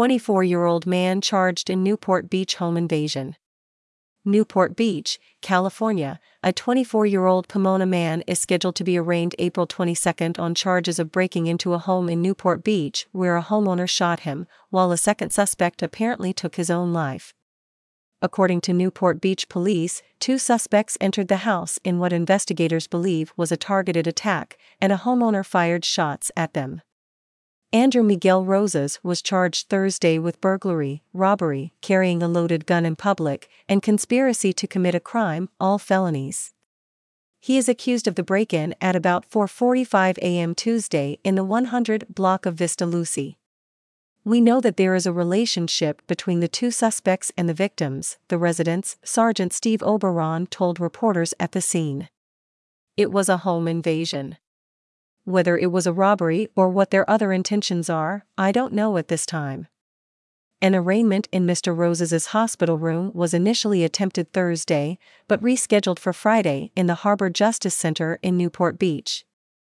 24-year-old man charged in Newport Beach home invasion. Newport Beach, California, a 24-year-old Pomona man is scheduled to be arraigned April 22 on charges of breaking into a home in Newport Beach where a homeowner shot him, while a second suspect apparently took his own life. According to Newport Beach police, 2 suspects entered the house in what investigators believe was a targeted attack, and a homeowner fired shots at them. Andrew Miguel Rosas was charged Thursday with burglary, robbery, carrying a loaded gun in public, and conspiracy to commit a crime, all felonies. He is accused of the break-in at about 4:45 a.m. Tuesday in the 100 block of Vista Lucy. "We know that there is a relationship between the 2 suspects and the victims," the resident's Sergeant Steve Oberon told reporters at the scene. "It was a home invasion. Whether it was a robbery or what their other intentions are, I don't know at this time." An arraignment in Mr. Rosas's hospital room was initially attempted Thursday, but rescheduled for Friday in the Harbor Justice Center in Newport Beach.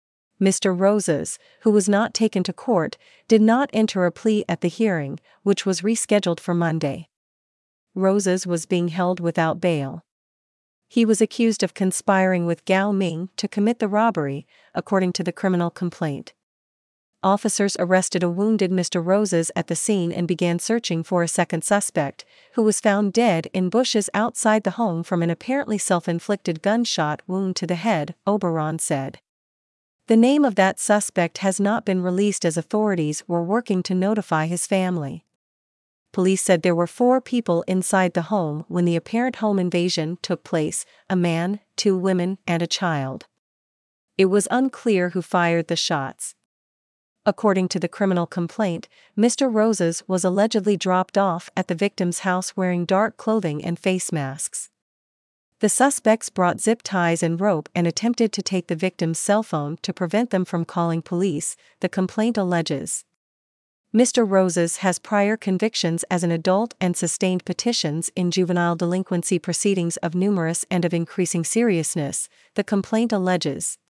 Mr. Rosas, who was not taken to court, did not enter a plea at the hearing, which was rescheduled for Monday. Rosas was being held without bail. He was accused of conspiring with Gao Ming to commit the robbery, according to the criminal complaint. Officers arrested a wounded Mr. Rosas at the scene and began searching for a second suspect, who was found dead in bushes outside the home from an apparently self-inflicted gunshot wound to the head, Oberon said. The name of that suspect has not been released as authorities were working to notify his family. Police said there were 4 people inside the home when the apparent home invasion took place: a man, 2 women, and a child. It was unclear who fired the shots. According to the criminal complaint, Mr. Rosas was allegedly dropped off at the victim's house wearing dark clothing and face masks. The suspects brought zip ties and rope and attempted to take the victim's cell phone to prevent them from calling police, the complaint alleges. Mr. Rosas has prior convictions as an adult and sustained petitions in juvenile delinquency proceedings of numerous and of increasing seriousness, the complaint alleges.